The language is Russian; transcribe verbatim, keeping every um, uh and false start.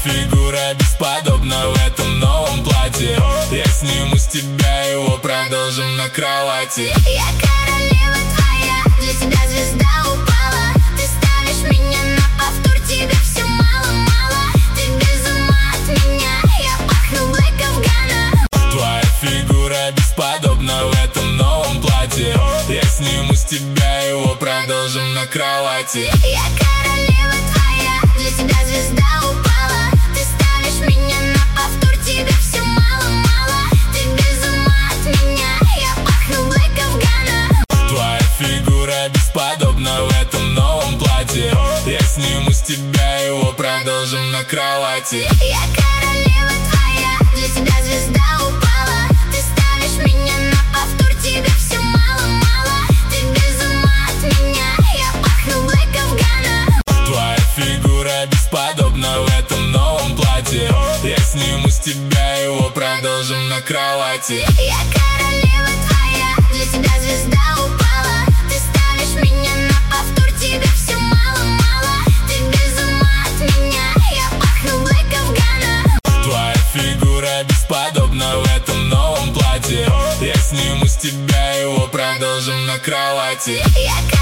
фигура бесподобна в этом новом платье. Я сниму с тебя его, продолжим на кровати. Я королева твоя, для тебя звезда упала. Ты ставишь меня на повтор, тебе все мало-мало. Ты без ума от меня, я пахну Блэк Афгана. Твоя фигура бесподобна в этом новом платье. Я сниму с тебя его, продолжим на кровати. Я королева твоя, для тебя звезда упала. Ты ставишь меня на повтор, тебе все мало-мало. Ты без ума от меня, я пахну Блэк Афгана. Твоя фигура бесподобна в этом новом платье. Я сниму с тебя его, продолжим на кровати. Я королева твоя, для тебя звезда упала. Ты ставишь меня на повтор, тебе все мало-мало. Ты без ума от меня, я пахну Блэк Афгана. Твоя фигура бесподобна в этом новом платье. Я сниму с тебя его, продолжим на кровати. Я королева твоя, для тебя звезда упала. Ты ставишь меня на повтор, тебе все мало-мало. Ты без ума от меня, я пахну Блэк Афгана. Твоя фигура бесподобна в этом новом платье. Я сниму с тебя его, продолжим на кровати. Я